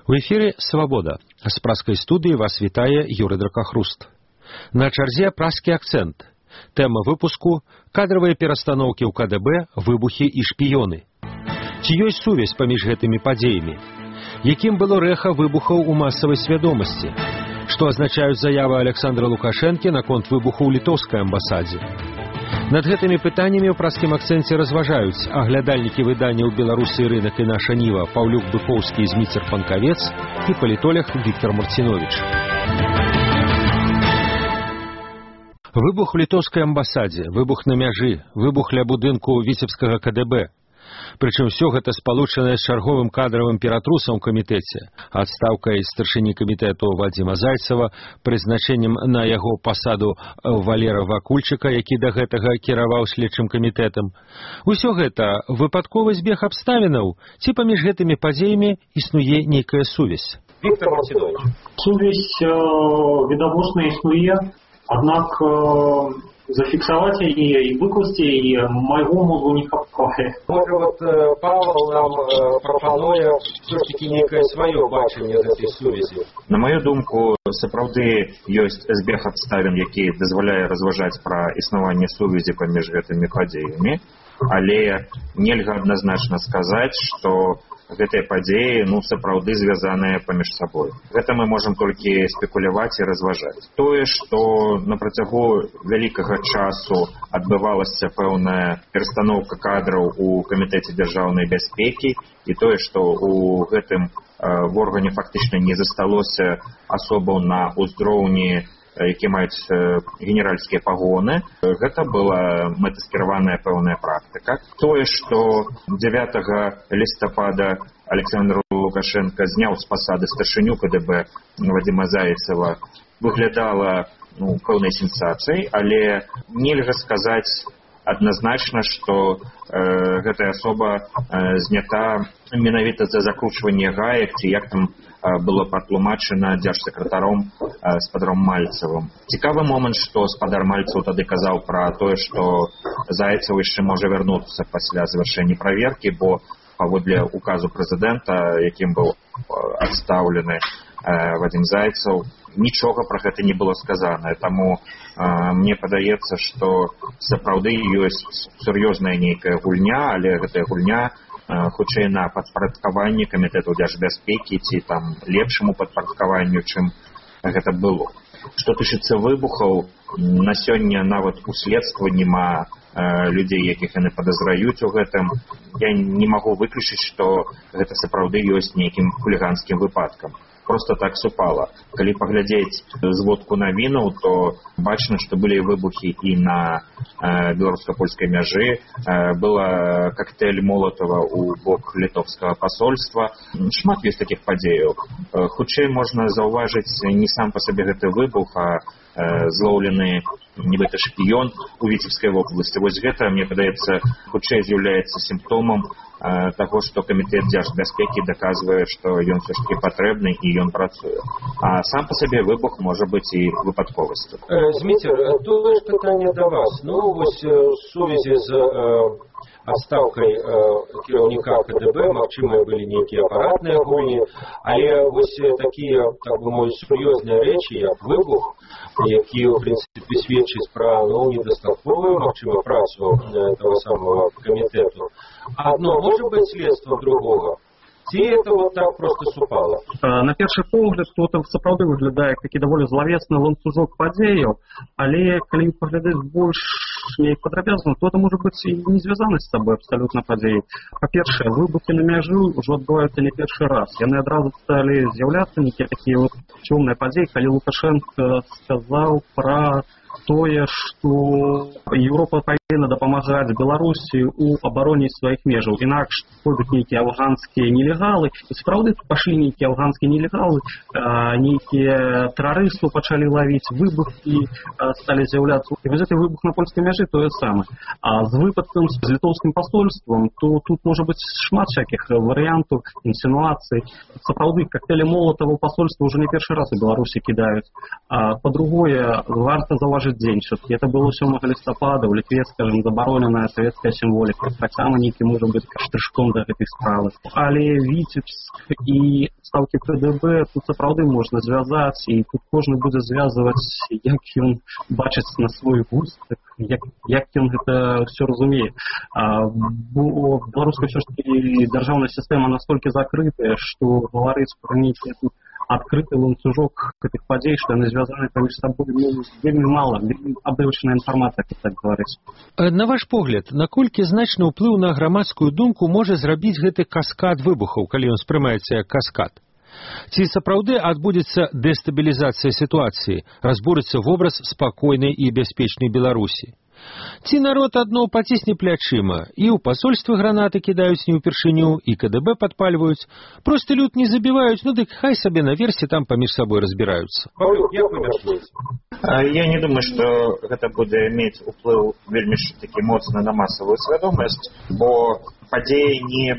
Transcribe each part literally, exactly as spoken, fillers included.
У эфіры «Свабода». З праскай студыі вас вітае Юрый Дракахруст. На чарзе праскі акцэнт. Тэма выпуску – кадравыя перастаноўкі ў ка дэ бэ, выбухі і шпіёны. Ці ёсць сувязь паміж гэтымі падзеямі? Якім было рэха выбухаў у масавай свядомасці? Што азначаюць заявы Александра Лукашэнкі наконт выбуху ў літоўскай амбасадзе? Над гэтымі пытаннямі ў праскім акцэнце разважаюць аглядальнікі выданняў «Беларусы і рынак» і «Наша Ніва» Паўлюк Быкоўскі і Зміцер Панкавец і палітолог Віктор Марціновіч. Выбух у літоўскай амбасадзе, выбух на мяжы, выбух ля будынку віцебскага ка дэ бэ. Прычым усё гэта спалучанае з чарговым кадравым ператрусам у камітэце, адстаўкай старшыні камітэту Вадзіма Зайцева, прызначэннем на яго пасаду Валера Вакульчыка, які да гэтага кіраваў следчым камітэтам. Усё гэта выпадковы збег абставінаў, ці паміж гэтымі падзеямі існуе нейкая сувязь? Віктор Марціновіч. Сувязь э, відавочна існуе, аднак э, зафіксаваць яе і выкласці яе майго мозгу не хапае. Можа, вот э, Павел нам э, прапануе все ж таки нейкае сваё бачанне гэтай сувязі. На маю думку, сапраўды ёсць збег абставін, які дазваляе разважаць пра існаванне сувязі паміж гэтымі падзеямі, але нельга адназначна сказаць, што гэтыя падзеі, ну, сапраўды звязаныя паміж сабой. Гэта мы можам толькі спекуляваць і разважаць. Тое, што на працягу вялікага часу адбывалася пэўная перастаноўка кадраў у камітэце дзяржаўнай бяспекі, і тое, што ў гэтым э, в органе фактычна не засталося асобаў на ўзроўні, які маюць э, генеральскія пагоны, гэта была мэтаскіраваная пэўная практыка. Тое, што дзевятага лістапада Александр Лукашенко зняў з пасады старшыню ка дэ бэ Вадзіма Зайцева, выглядала ну, пэўнай сенсацыяй, але нельга сказаць адназначна, што э, гэтая асоба э, знята менавіта за закручванне гаек, ці як там было патлумачана дзяржсакратаром спадаром Мальцевым. Цікавы момант, што спадар Мальцев тады казаў пра тое, што Зайцев яшчэ можа вярнуцца пасля завяршэння праверкі, бо паводле указу прэзідэнта, якім быў адстаўлены Вадзім Зайцев, нічога пра гэта не было сказана. Таму мне падаецца, што сапраўды ёсць сур'ёзная нейкая гульня, але гэтая гульня хутчэй на падпарадкаванне камітэту дзяржбяспекі ці там лепшаму падпарадкаванню, чым гэта было. Што тычыцца выбухаў, на сёння нават у следства няма э, людзей, якіх яны падазраюць у гэтым. Я не магу выключыць, што гэта сапраўды ёсць нейкім хуліганскім выпадкам. Просто так супала. Калі паглядзець зводку навінаў, то бачна, што былі выбухі і на э, беларуска-польскай мяжы. Э, была коктейль Молотова у бок літоўскага пасольства. Шмат ёсць такіх падзеяў. Э, хутчэй можна заўважыць не сам па сабе гэты выбух, а э, злоўлены нібыта шпіён у Віцебскай вобласці. Вось гэта, мне падаецца, хутчэй з'яўляецца сімптомам таго, што камітэт дзяржбяспекі даказвае, што ён все ж таки патрэбны і ён працуе. А сам па сабе выбух можа быць і выпадковасцю. Зміцер, тое ж пытанне да вас. Ну, вось сувязі з адстаўкай кіраўніка ка дэ бэ, магчыма, былі нейкія апаратныя гульні, але вось такія, так бы мовіць, сур'ёзныя рэчы, як выбух, які, у прынцыпе, сведчыць пра ну, недастатковую, магчыма, працу того самого камітэту. Одно может быть следством другого. Ці это вот так просто супало? На першы погляд, то это сапраўды выглядае як такі даволі злавесны ланцужок падзеяў, але калі паглядаць больш неяк падрабязна, то это можа быць і не звязаны з сабой абсалютна падзеі. Па-першае, выбухі на мяжы ўжо адбываюцца не першы раз. Яны адразу сталі з'яўляцца нейкія такія вот цёмныя падзеі, калі Лукашенко сказаў пра тое, што Еўропа павінна дапамагаць Беларусі ў абароне сваіх межаў. Інакш пойдуць нейкія афганскія нелегалы. І сапраўды пашлі нейкія афганскія нелегалы, нейкія тэрарыстаў пачалі лавіць, выбухі сталі з'яўляцца. І вось гэты выбух на польскай мяжы тое самае. А з выпадкам з літоўскім пасольствам, то тут можа быць шмат всякіх варыянтаў, інсінуацый. Сапраўды, коктейлі Молотова ў пасольства ўжо не першы раз у Беларусі кідаюць. А па-другое, варта заўважыць каждый день. Все-таки это было сёмага лістапада, у Літве, скажем, забароненая советская символика. Таксама нейкі можа быць штришком да гэтай справы. Але Віцебск і стаўкі КДБ тут сапраўды можна звязаць, і тут кожны будзе звязваць, як ён бачыць на свой густ, як, як ён гэта все разумее. А, бо беларуская ўсё ж таки дзяржаўная сістэма настолькі закрытая, што гаварыць пра нейкі тут адкрыты ланцужок гэтых падзей, што яны звязаны паміж сабой, ну, вельмі мала, вельмі абрывачная інфармацыя, як так гаварыць. На ваш погляд, наколькі значны ўплыў на грамадскую думку можа зрабіць гэты каскад выбухаў, калі ён спрымаецца як каскад? Ці сапраўды адбудзецца дэстабілізацыя сітуацыі, разбурыцца вобраз спакойнай і бяспечнай Беларусі? Ці народ адно пацісне плячыма, і ў пасольствы гранаты кідаюць не ўпершыню, і КДБ падпальваюць, просты люд не забіваюць, ну дык хай сабе наверсе там паміж сабой разбіраюцца. Павлюк, як вы мяркуеце? Я не думаю, што гэта будзе мець уплыў вельмі такі моцны на масавую свядомасць, бо падзея не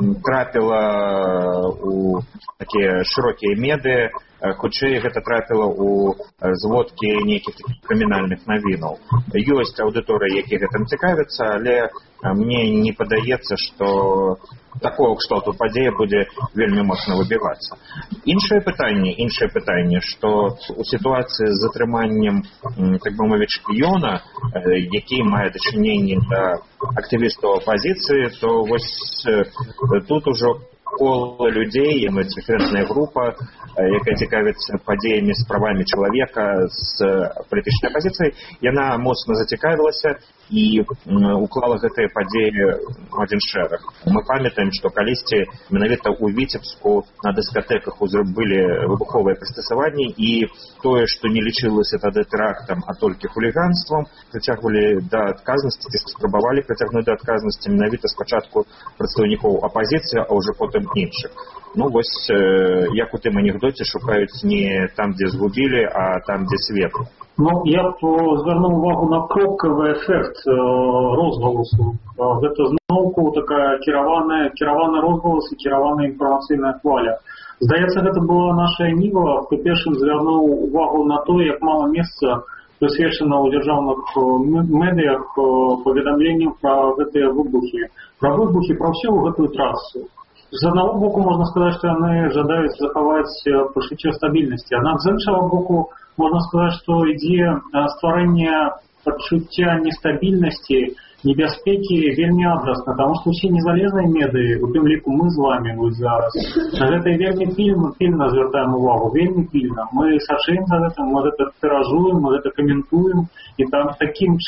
трапіла у такія шырокія меды, хутчэй гэта трапіла ў зводкі нейкіх крымінальных навінаў. Ёсць аўдыторыя, які гэтым цікавіцца, але мне не падаецца, што такого кшталту падзея будзе вельмі моцна выбівацца. Іншае пытанне, іншае пытанне, што у сітуацыі з затрыманнем, так бы мовіць, шпіёна, які мае дачыненне да актывістаў апазіцыі, то вось тут ужо кола людзей, эмацыйная група, якая цікавіцца падзеямі з правамі чалавека, з палітычнай апазіцыяй, яна моцна зацікавілася і уклала гэтыя падзеі ў адзін шэраг. Мы памятаем, што калісьці менавіта ў Віцебску на дыскатэках былі выбуховыя прыстасаванні, і тое, што не лічылася тады тэрактам, а толькі хуліганствам, прыцягвалі да адказнасці, ці спрабавалі прыцягнуць да адказнасці менавіта спачатку прадстаўнікоў апазіцыі, а ўжо потым іншых. Ну вось, як у тым анекдоце, шукаюць не там, дзе згубілі, а там, дзе свету. Ну, я б звернуў увагу на кропкавы эфект розгаласу. Гэта зноўку такая кіраваная, кіраваны розгалас і кіраваная інфармацыйная хваля. Здаецца, гэта была наша ніва, хто першым звярнуў увагу на то, як мала месца прысвечана ў дзяржаўных медыях паведамленням пра гэтыя выбухі. Пра выбухі, пра ўсю гэтую трасу. З аднаго боку можна сказаць, што яны жадаюць захаваць пачуццё стабільнасці. Аднак з іншага боку можна сказаць, што ідзе стварэнне пачуцця нестабільнасці, небяспекі вельмі адрасна, таму што ўсе незалежныя медыі, у тым ліку мы з вамі вось зараз, на гэта вельмі пільна, пільна звяртаем увагу, вельмі пільна. Мы сачым за гэтым, мы гэта тыражуем, мы гэта каментуем, і там такім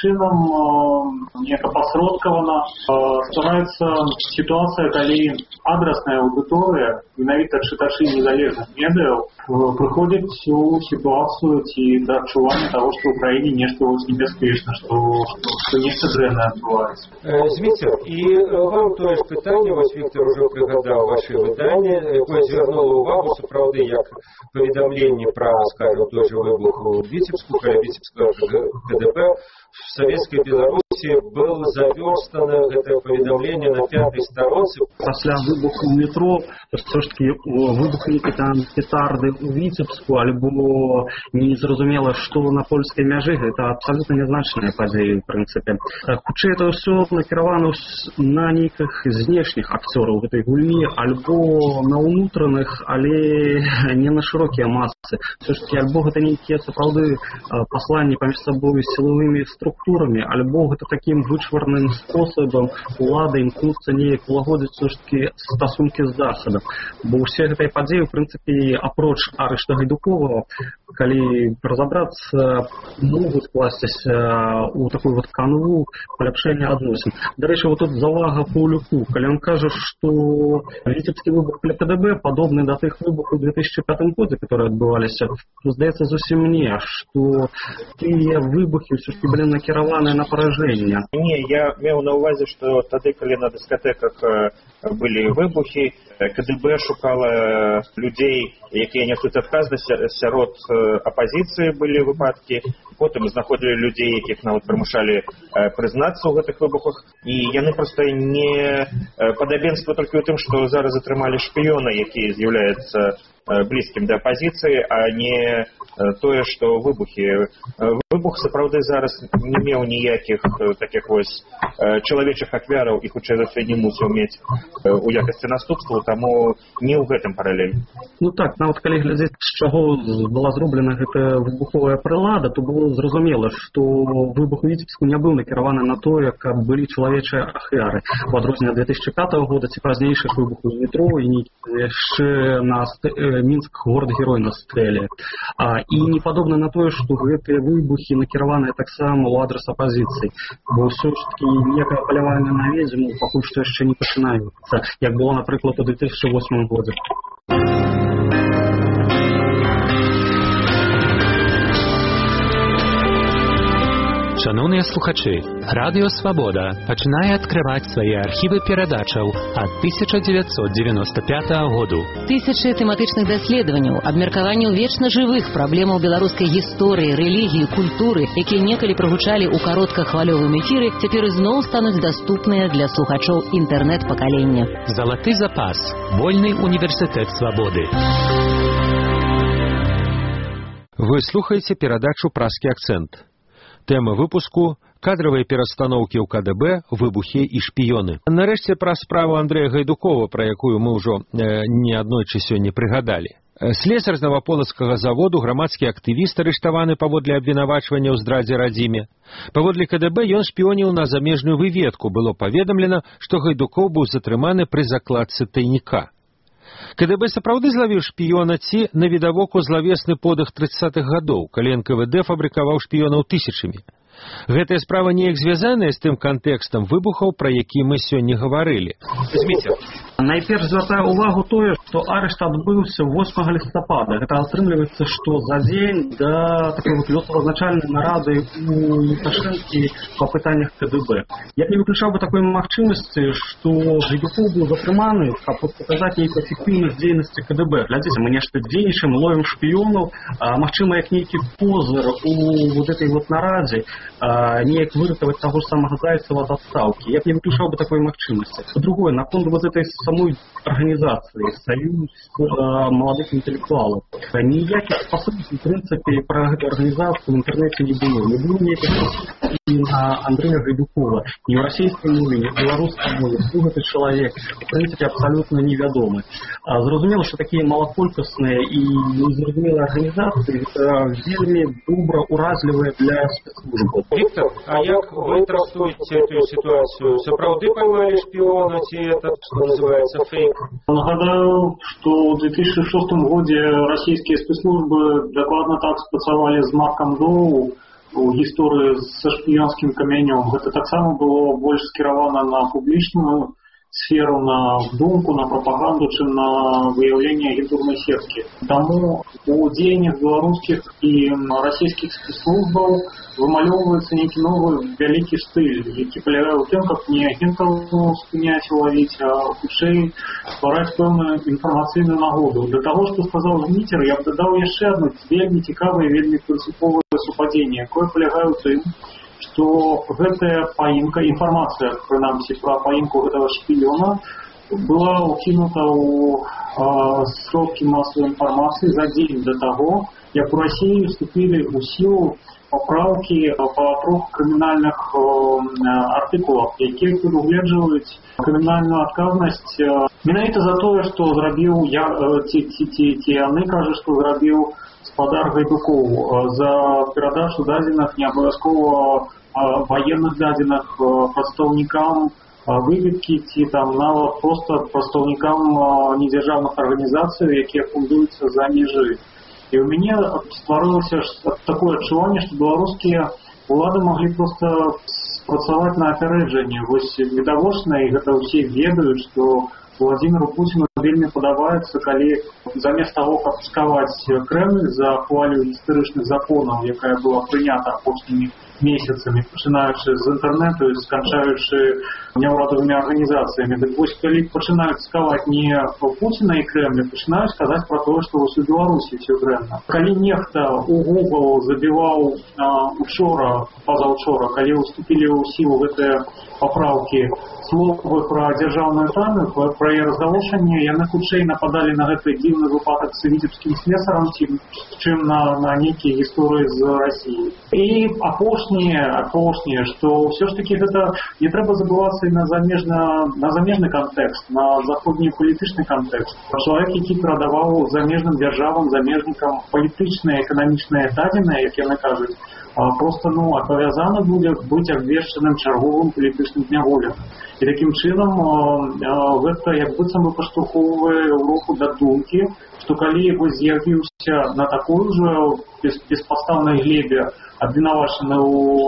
чынам неяк апасродкавана ствараецца сітуацыя, калі адрасная аўдыторыя, менавіта чытачы незалежных медыяў, прыходзяць у сітуацыю ці да адчування таго, што ў краіне нешта небяспечна, што, што нешта дрэннае адбываецца. Зміцер, і вам тое ж пытанне, вось Віктор ужо прыгадаў вашы выданні, якое звярнула ўвагу сапраўды як паведамленне пра, скажем, той жа выбух у Віцебску, каля Віцебскага КДБ, в Советской Беларуси было заверстано это поведомление на пятой сторонце. Пасля выбуху ў метро, все ж таки выбухалі там петарды ў Віцебску, альбо незразумела, што на польскай мяжы, гэта абсалютна нязначная падзея, в прынцыпе. Хутчэй это ўсё накіравана на нейкіх знешніх акцёраў гэтай гульні, альбо на ўнутраных, але не на шырокія масы. Все ж таки, альбо гэта нейкія сапраўды пасланні паміж сабой сілавымі структурамі, альбо гэта такім вычварным спосабам улады імкнуцца неяк улагодзіць все ж таки стасункі з засадам. Бо ўсе гэтай падзеі, в прынцыпе, апроч арышта Гайдукова, калі разабрацца, могуць скласціся ў такую вот канву паляпшэння адносін. Дарэчы, вот тут завага Паўлюку, калі он кажа, што Віцебскі выбух для КДБ падобны да тых выбухаў у две тысячи пятым годзе, которые адбываліся, здаецца зусім не, што тыя выбухі ўсё ж таки былі накіраваныя на паражэнне. Не, я меў на ўвазе, што тады, калі на дыскатэках былі выбухі, КДБ шукала людзей, якія нясуць адказнасць, сярод апазіцыі былі выпадкі, потым знаходзілі людзей, якіх нават прымушалі прызнацца ў гэтых выбухах, і яны проста не падабенства толькі ў тым, што зараз атрымалі шпіёна, які з'яўляецца блізкім да апазіцыі, а не тое, што выбухі. Выбух сапраўды зараз не меў ніякіх такіх вось чалавечых ахвяраў і хутчэй за ўсё не мусіў мець у якасці наступству, таму не ў гэтым паралель. Ну так, нават калі глядзець, з чаго была зроблена гэта выбуховая прылада, то было зразумела, што выбух у Віцебску не быў накіраваны на тое, каб былі чалавечыя ахвяры. У адрозненне ад две тысячы пятага года ці пазнейшых выбухаў у метро і яшчэ на Мінск горад-герой на стрэле. А, і не падобна на тое, што гэтыя выбухі накіраваныя таксама ў адрас апазіцыі, бо ўсё ж такі некае паляванне на ведзьму пакуль што яшчэ не пачынаецца, як было, напрыклад, у две тысячы восьмым годзе. Шановныя слухачы, Радыё Свабода пачынае адкрываць свае архівы перадачаў ад тысяча дзевяцьсот дзевяноста пятага году. Тысячы тэматычных даследаванняў, абмеркаванняў вечна жывых праблемаў беларускай гісторыі, рэлігіі, культуры, якія некалі прагучалі ў кароткахвалёвым эфіры, цяпер ізноў стануць даступныя для слухачоў інтэрнэт-пакалення. Залаты запас. Вольны універсітэт свабоды. Вы слухаеце перадачу «Праскі акцэнт». Тэма выпуску – кадравыя перастаноўкі ў КДБ, выбухі і шпіёны. Нарэшце пра справу Андрэя Гайдукова, пра якую мы ўжо э, не аднойчы сёння прыгадалі. Слесар з Новаполацкага заводу, грамадскі актывіст, арыштаваны паводле абвінавачвання ў здрадзе радзіме. Паводле КДБ ён шпіёніў на замежную выведку. Было паведамлена, што Гайдукоў быў затрыманы пры закладцы тайніка. КДБ сапраўды злавіў шпіёна ці навідавоку злавесны подых трыццатых гадоў, калі эн ка вэ дэ фабрыкаваў шпіёнаў тысячамі. Гэтая справа неяк звязаная з тым кантэкстам выбухаў, пра які мы сёння гаварылі. Зміцер. Найперш звяртаю ўвагу тое, што арышт адбыўся восьмага лістапада. Гэта атрымліваецца, што за дзень да такой лёсавазначальнай нарады у Лукашэнкі па пытаннях КДБ. Я не выключаў бы такой магчымасці, што Гайдукоў быў затрыманы, каб паказаць нейкую эфектыўнасць дзейнасці КДБ. Глядзіце, мы нешта дзейнічаем, ловім шпіёнаў, а, магчыма, як нейкі позыр у вот этой вот нарадзе, а, неяк выратаваць таго ж самага Зайцева ад адстаўкі. Я не выключаў бы такой магчымасці. Па-другое, наконт вот этой самой организации, союз э, молодых интеллектуалов. Ніяких способностей, в принципе, про эту организацию в интернете не было. Не было никаких способностей на Андрея Гайдукова. Ни в российской мове, ни в белорусской мове. Кто этот человек, в принципе, абсолютно неведомый. А, зразумело, что такие малоколькостные и незразумелые организации вельми добро уразливые для спецслужб. Виктор, а як вы трактуете эту ситуацию? Сапраўды поймали шпиона, те этот, что называется, фейк? Нагадаю, что в две тысячи шестом году российские спецслужбы докладно так спрацавали с Марком Доу у гісторыі со шпіёнскім камянём. Гэта таксама было больш скіравана на публічную сферу, на думку, на пропаганду, чым на выяўленне агентурнай сеткі. Таму у дзеяннях беларускіх і расійскіх спецслужбаў вымалёўваецца нейкі новы вялікі стыль, які палягае ў тым, каб не агентаў спыняць і лавіць, а хутчэй ствараць пэўную інфармацыйную нагоду. Для таго, што сказаў Зміцер, я б дадаў яшчэ адно вельмі цікавае, вельмі прынцыповае супадзенне, якое палягае ў тым, што гэтая паімка, інфармацыя, прынамсі, пра паімку гэтага шпіёна была укінута ў сродкі масавай інфармацыі за дзень да таго, як у Расіі вступілі ў сілу папраўкі па трох крымінальных артыкулах, якія прадугледжваюць крымінальную адказнасць менавіта за тое, што зрабіў я, ці, ці, ці, ці яны кажуць, што зрабіў гаспадар Гайдукоў за перадачу дадзеных не абавязкова военных дадзеных прадстаўнікам выведкі ці там нават проста прадстаўнікам недзяржаўных арганізацый, якія фундуюцца за межы. І ў мяне стварылася такое адчуванне, што беларускія улады маглі проста спрацаваць на апярэджанне. Вось відавочна, і гэта ўсе ведаюць, што Владимиру Путину вельмі падабаецца, калі замест таго, каб скаваць Кремль за хвалю гістарычных законаў, якая была прынята апошнімі месяцамі, пачынаючы з інтэрнэту і сканчаючы няўрадавымі арганізацыямі. Дык вось калі пачынаюць цкаваць не Пуціна і Крэмля, пачынаюць казаць пра тое, што вось у Беларусі ўсё дрэнна. Калі нехта ў Google забіваў а, учора, пазаўчора, калі уступілі ў сілу гэтыя папраўкі словы пра дзяржаўную тайну, пра яе разгалошанне, яны хутчэй нападалі на гэты дзіўны выпадак з віцебскім слесарам, чым на, на нейкія гісторыі з Расіі. І апошняе, апошняе, што ўсё ж такі гэта не трэба забывацца і на замежны, на замежны кантэкст, на заходні палітычны кантэкст. Чалавек, які перадаваў замежным дзяржавам, замежнікам палітычныя, эканамічныя дадзеныя, як яны кажуць, просто ну, абавязаны будзе быць абвешчаным чарговым палітычным зняволеным. І такім чынам гэта як быццам бы паштурхоўвае Еўропу да думкі, што калі вось з'явіўся на такой жа беспадстаўнай глебе абвінавачаны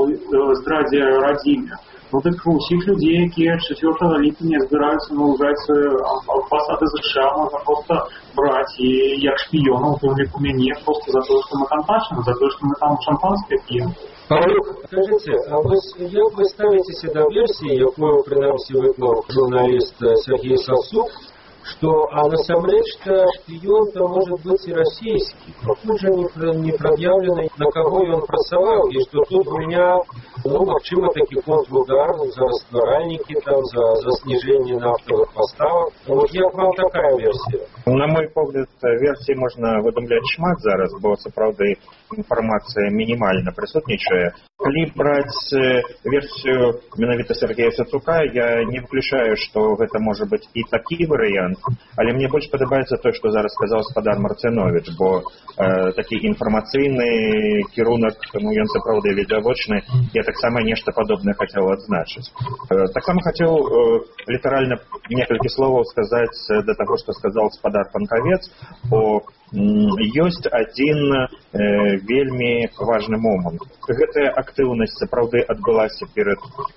ў здрадзе радзіме, ну так усіх людзей, якія чацвёртага ліпеня збіраюцца наложаць пасады ЗША, можна проста браць і як шпіёнаў, у тым ліку мяне, проста за тое, што мы там бачым, за тое, што мы там шампанскае п'ем. Павлюк, скажите, а вось як вы ставіцеся да версіі, якую прынамсі выклаў журналіст Сергей Савцук, что а насамрэч-то шпіён-то может быть и российский, пакуль жа не прад'яўлена, на кого ён працаваў, і што тут у меня, ну, магчыма, такі контрудар за растваральнікі, там, за, за снижение нафтовых поставок. Вот як вам такая версия? На мой погляд, версій можна выдумляць шмат зараз, бо сапраўды інфармацыя мінімальна прысутнічае. Калі браць версію менавіта Сергея Савцука, я не выключаю, што гэта можа быць і такі варыянт, але мне больш падабаецца тое, што зараз сказаў спадар Марцыновіч, бо э, такі інфармацыйны кірунак, ну, ён сапраўды відавочны, я таксама нешта падобнае хацеў адзначыць. Э, таксама хацеў э, літаральна некалькі словаў сказаць да таго, што сказаў спадар Панкавец, бо ёсць адзін э, вельмі важны момант. Гэтая актыўнасць сапраўды адбылася перад,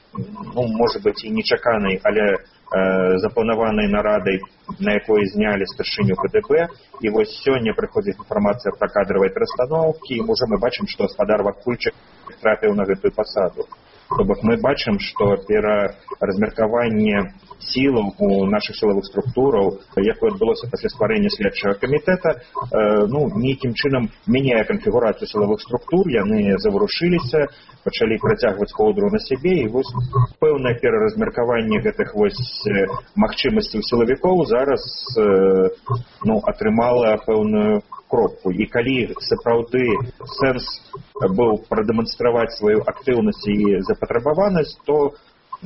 ну, можа быць, і нечаканай, але э, запланаванай нарадай, на якой знялі старшыню КДБ, і вось сёння прыходзіць інфармацыя пра кадравыя перастаноўкі, і ўжо мы бачым, што спадар Вакульчык трапіў на гэтую пасаду. То бок мы бачым, што пераразмеркаванне сілаў у нашых сілавых структураў, якое адбылося пасля стварэння следчага камітэта, э, ну, нейкім чынам мяняе канфігурацыю сілавых структур, яны заварушыліся, пачалі працягваць коўдру на сябе, і вось пэўнае пераразмеркаванне гэтых вось э, магчымасцяў сілавікоў зараз э, ну, атрымала пэўную кропку. І калі сапраўды сэнс быў прадэманстраваць сваю актыўнасць і запатрабаванасць, то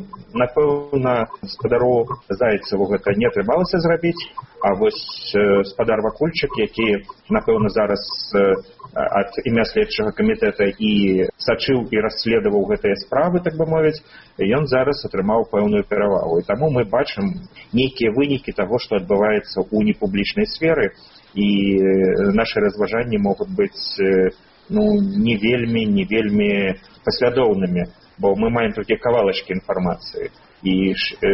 напэўна спадару Зайцеву гэта не атрымалася зрабіць, а вось э, спадар Вакульчык, які напэўна зараз э, ад імя следчага камітэта і сачыў і расследаваў гэтыя справы, так бы мовіць, ён зараз атрымаў пэўную перавагу. І таму мы бачым нейкія вынікі таго, што адбываецца ў непублічнай сферы, і э, нашы разважанні могуць быць э, ну, не вельмі, не вельмі паслядоўнымі, бо мы маем толькі кавалачкі інфармацыі. І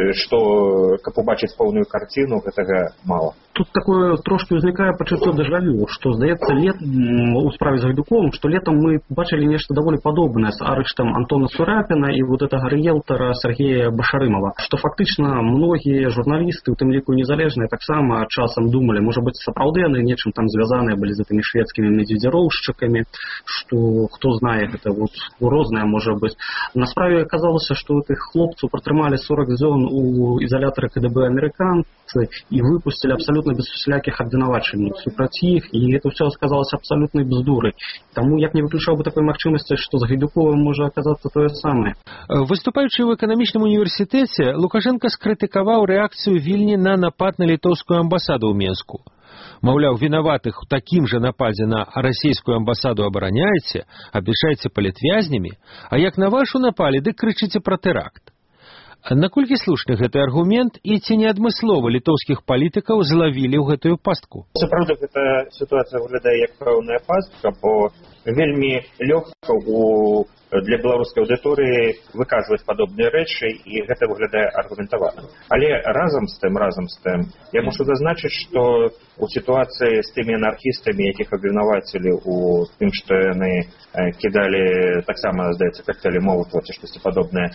што, каб убачыць поўную карціну, гэтага мала. Тут такое трошки ўзнікае пачуццё дэжавю, што, здаецца, лет у справе з Гайдуком, што летом мы бачылі нешта даволі падобнае з арыштам Антона Сурапіна і вот гэтага рыэлтара Сергея Башарымова, што фактычна многія журналісты, у тым ліку незалежныя, таксама часам думалі, можа быць, сапраўды яны нечым там звязаныя былі з гэтымі шведскімі медведзіроўшчыкамі, што, хто знае, гэта вот рознае можа быць. На справе аказалася, што гэтых хлопцаў пратрымалі сорок дзён у изолятора КДБ американцы и выпустили абсолютно без всяких обвинувачений супраць іх, и это все оказалось абсолютной бздурой. Тому я б не выключал бы такой магчымасці, что з Гайдуковым можа оказаться тое самое. Выступаючы ў эканамічным універсітэце, Лукашенко скрытыкаваў рэакцыю Вільні на напад на літоўскую амбасаду ў Менску. Маўляў, вінаватых у такім жа нападзе на расійскую амбасаду абараняеце, абвяшчаеце палітвязнямі, а як на вашу напалі, дык крычыце пра тэракт. Наколькі слушны гэты аргумент і ці не адмыслова літоўскіх палітыкаў злавілі ў гэтую пастку? Сапраўды, гэта сітуацыя выглядае як пэўная пастка, бо вельмі лёгка у для беларускай аўдыторыі выказваць падобныя рэчы, і гэта выглядае аргументавана. Але разам з тым, разам з тым, я мушу зазначыць, што у сітуацыі з тымі анархістамі, якіх абвінавацілі у тым, што яны кідалі таксама, здаецца, коктейлі Молотова ці штосьці падобнае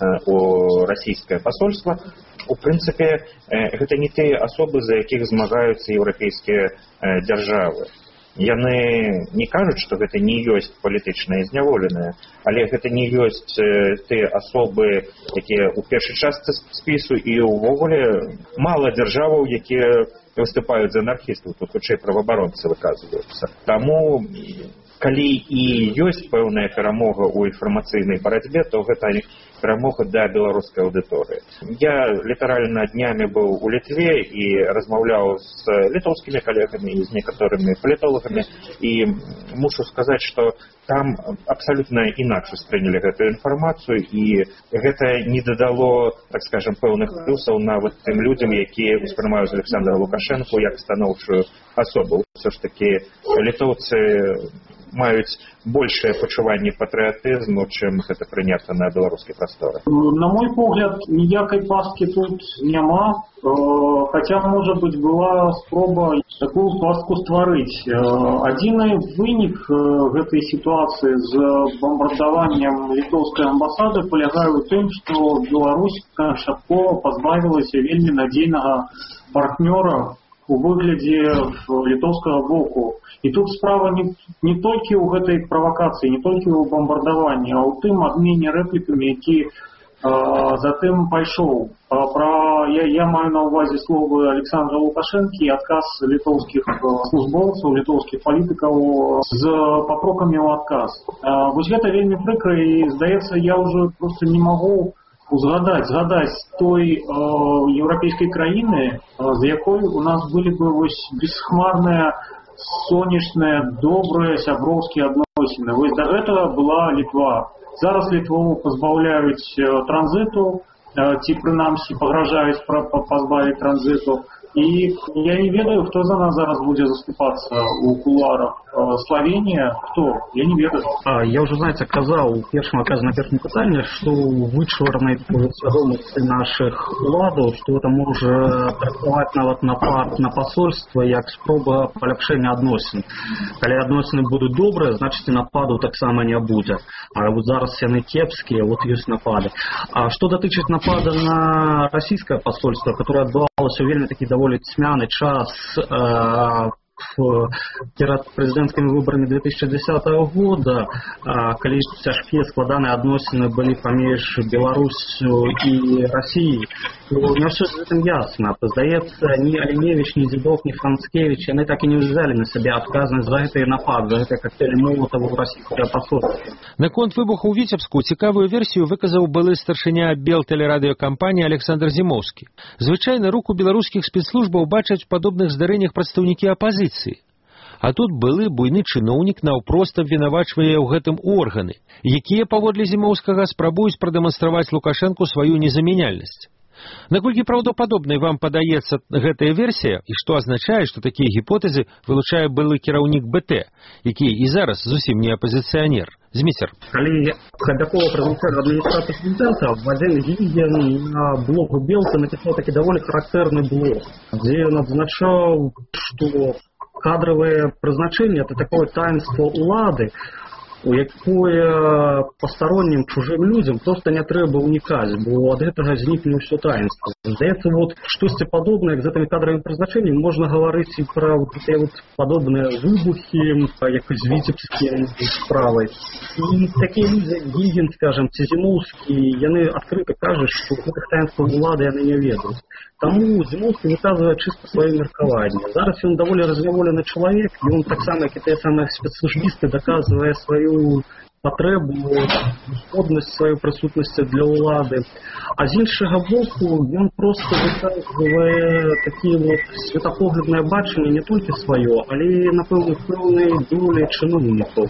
у расійскае пасольства, у прынцыпе, гэта не тыя асобы, за якіх змагаюцца еўрапейскія дзяржавы. Яны не кажуць, што гэта не ёсць палітычныя зняволеныя, але гэта не ёсць тыя асобы, якія ў першай частцы спісу, і ўвогуле мала дзяржаваў, якія выступаюць за анархістаў, тут хутчэй праваабаронцы выказваюцца. Таму, калі і ёсць пэўная перамога ў інфармацыйнай барацьбе, то гэта перамога да беларускай аўдыторыі. Я літаральна днямі быў у Літве і размаўляў з літоўскімі калегамі і з некаторымі палітолагамі, і мушу сказаць, што там абсалютна інакш успрынялі гэтую інфармацыю, і гэта не дадало, так скажем, пэўных плюсаў нават тым людзям, якія успрымаюць Александра Лукашэнку як станоўчую асобу. Усё ж такі літоўцы маюць большее пачуванне патрыятызму, чым гэта прынята на беларускай прасторы. На мой погляд, ніякай пасткі тут няма, хаця, можа быць, была спроба такую пастку стварыць. Адзіны вынік гэтай сітуацыі з бомбардаваннем літоўскай амбасады палягае ў тым, што Беларусь канчаткова пазбавілася вельмі надзейнага партнёра у выглядзе літоўскага боку. І тут справа не, не толькі ў гэтай правакацыі, не толькі ў бомбардаванні, а ў тым абмене рэплікамі, які а, затым пайшоў. А, пра, я, я маю на ўвазе словы Александра Лукашэнкі і адказ літоўскіх службоўцаў, літоўскіх палітыкаў з папрокамі ў адказ. А, вось гэта вельмі прыкра, і, здаецца, я ўжо проста не магу Згадаць, згадаць той э, еўрапейскай краіны, э, з якой у нас былі бы вось бесхмарныя, сонечныя, добрыя сяброўскія адносіны. Вось да гэтага была Літва. Зараз Літву пазбаўляюць э, транзіту, э, ці прынамсі пагражаюць пазбавіць транзіту. І я не ведаю, хто за нас зараз будзе заступацца у кулуарах. Словения, кто? Я не ведаю. А, я уже, знаете, казал в первом оказе на первом питании, что вычварной свядомости наших уладов, что это может трактовать нават напад на посольство, як спроба полепшения адносин. Коли адносины будут добрые, значит и нападу так само не будет. А вот зараз яны кепские, вот есть напады. А что дотычит напада на российское посольство, которое отбывалось уверенно таки довольно тьмяный час, э, перед президентскими выборами две тысячи десятого года, калі цяжкія складаныя адносіны былі паміж Беларусью і Россией, то не все з гэтым ясна. Здаецца, ні Аліневіч, ні Дзідок, ні Францкевич, яны так і не ўзялі на сябе адказнасць за гэты напад, за гэты коктейль Молотова ў расійскае посольство. Наконт выбуху ў Віцебску цікавую версію выказаў былы старшыня Белтэлерадыёкампаніі Александр Зімоўскі. Звычайна руку беларускіх спецслужбаў бачаць у падобных здарэннях прадстаўнікі апазіцыі. А тут былы буйны чыноўнік наўпрост абвінавачвае ў гэтым органы, якія, паводле Зімоўскага, спрабуюць прадэманстраваць Лукашэнку сваю незамяняльнасць. Наколькі праўдападобнай вам падаецца гэтая версія, і што азначае, што такія гіпотэзы вылучае былы кіраўнік БТ, які і зараз зусім не апазіцыянер? Зміцер. Калі Хабякова прэзентаваў адміністрацыю прэзідэнта, Вадзель Гігін на блогу Белта напісаў такі даволі характэрны блог, дзе ён адзначаў, што кадровое призначение – это такое таинство улады, у якое посторонним чужим людям просто не трэба уникать, бо ад гэтага знікне ўсё таинство. Здаецца, вот штосьці падобнае з гэтымі кадровымі прызначэннямі можна гаварыць і пра вот такія вот падобныя выбухі, як з віцебскія справай. І такія людзі, Гігін, скажем, ці Зімоўскі, яны адкрыта кажуць, што гэтых таинстваў улады яны не ведаюць. Таму Зімоўскі выказвае чыста сваё меркаванне. Зараз ён даволі разняволены чалавек, і ён таксама, як і тыя самыя спецслужбісты, даказвае сваю патрэбу, годнасць сваёй прысутнасці для ўлады. А з іншага боку, ён проста выказвае такія вот светапогляднае бачанне не толькі сваё, але і, напэўна, пэўнай долі чыноўнікаў.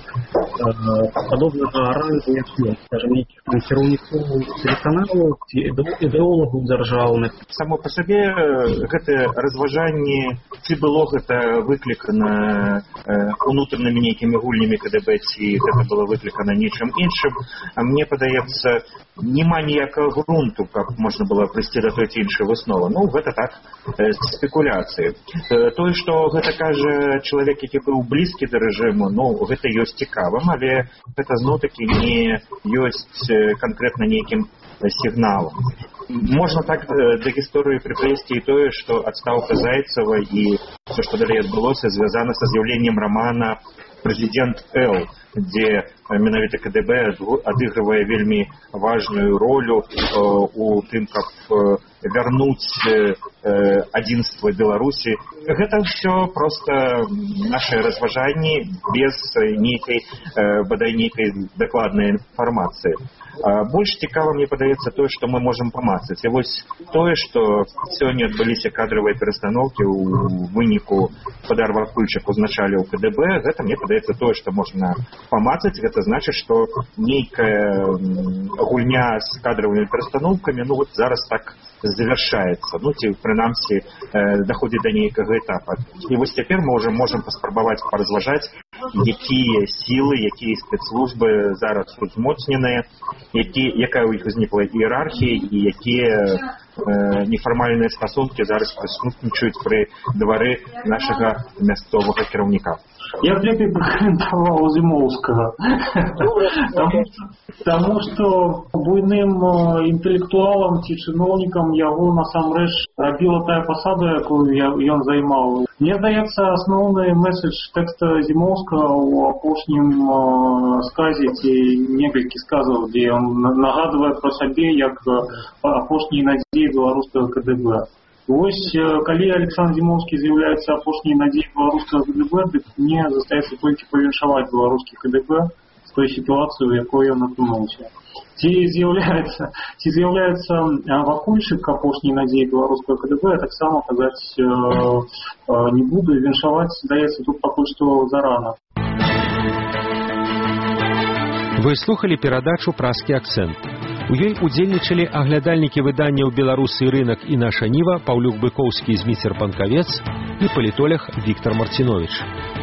Падобнага рангу, як ён, скажем, нейкіх там кіраўнікоў тэлеканалаў ці ідэолагаў дзяржаўных. Само па сабе гэтыя разважанні ці было гэта выклікана унутранымі нейкімі гульнямі КДБ, ці гэта было выклікана нечым іншым, мне падаецца, няма ніякага грунту, каб можна было прыйсці да той ці іншай высновы. Ну, гэта так, спекуляцыі. Тое, што гэта кажа чалавек, які быў блізкі да рэжыму, ну, гэта ёсць цікавым, але гэта зноў-такі не ёсць канкрэтна нейкім сігналам. Можна так да гісторыі прыплесці і тое, што адстаўка Зайцева і все, што далей адбылося, звязана са з'яўленнем рамана «Прэзідэнт Л», дзе менавіта КДБ адыгрывае вельмі важную ролю у тым, каб вярнуць адзінства Беларусі. Гэта ўсё проста нашы разважанні без нейкай, бадай нейкай дакладнай інфармацыі. Больш цікава, мне падаецца, тое, што мы можам памацаць. І вось тое, што сёння адбыліся кадравыя перастаноўкі ў выніку Падар Вакульчык узначаліў КДБ, гэта, мне падаецца, тое, што можна памацаць. Гэта значыць, што нейкая гульня з кадравымі перастаноўкамі, ну, вот зараз так завяршаецца, ну, ці, прынамсі, даходзіць да нейкага этапа. І вось цяпер мы ўжо можам паспрабаваць паразважаць, якія сілы, якія спецслужбы зараз узмоцненыя, які, якая ў іх узнікла іерархія і якія э, нефармальныя стасункі зараз прысутнічаюць пры двары нашага мясцовага кіраўніка. Я б лепей пракаментаваў Зімоўскага. Таму што буйным інтэлектуалам ці чыноўнікам яго насамрэч рабіла тая пасада, якую ён займаў. Мне здаецца, асноўны месседж тэкста Зімоўскага ў апошнім сказе ці некалькі сказаў, дзе ён нагадвае пра сабе як апошнія надзеі беларускага КДБ. Вось, калі Александр Зімоўскі з'яўляецца апошняй надзеяй беларускага КДБ, дык мне застаецца толькі павіншаваць беларускі КДБ з той сітуацыі, у якой ён апынуўся. Ці з'яўляецца, ці з'яўляецца Вакульчык апошняй надзеяй беларускага КДБ, я таксама казаць э, э, не буду, і віншаваць, здаецца, тут пакуль што зарана. Вы слухали перадачу «Празкі акцэнт». У ёй удзельнічалі аглядальнікі выданняў «Беларусы і рынак» і «Наша Ніва» Паўлюк Быкоўскі і Зміцер Панкавец і палітолог Віктор Марціновіч.